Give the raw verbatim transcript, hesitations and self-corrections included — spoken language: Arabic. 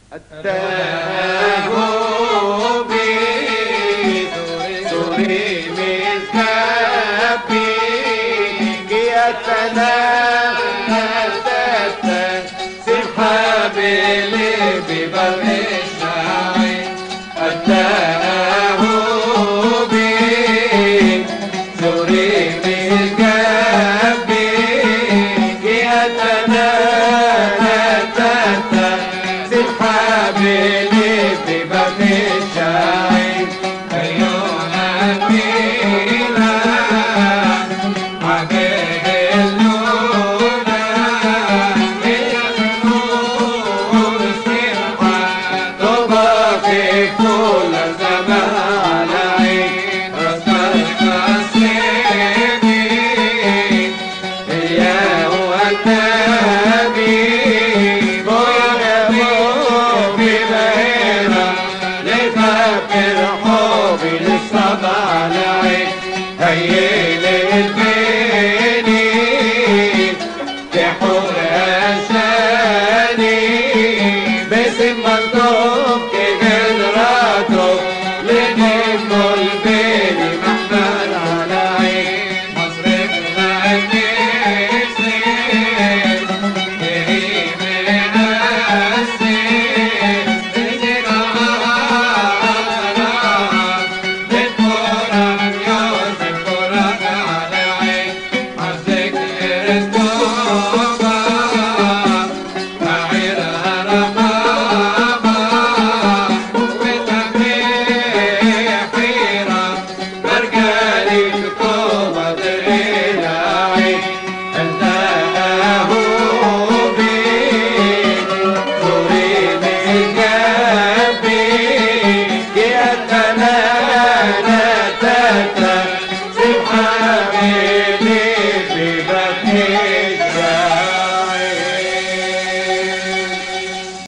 التهوبي سوري مزكبي كيتنا سحابي لبي بالإشاعي التهوبي سوري مزكبي كيتنا حبيبي بمشاعي أيها فينا عبيد اللولا يسمون السرعة تبقي كل زمان عين رسالك السيدي يا والنبي هيلي البيني تحور أشاني باسم منطوب كجدراته لنجم البيني محمد على عين مصرف النسيم كريم النسيم Amen.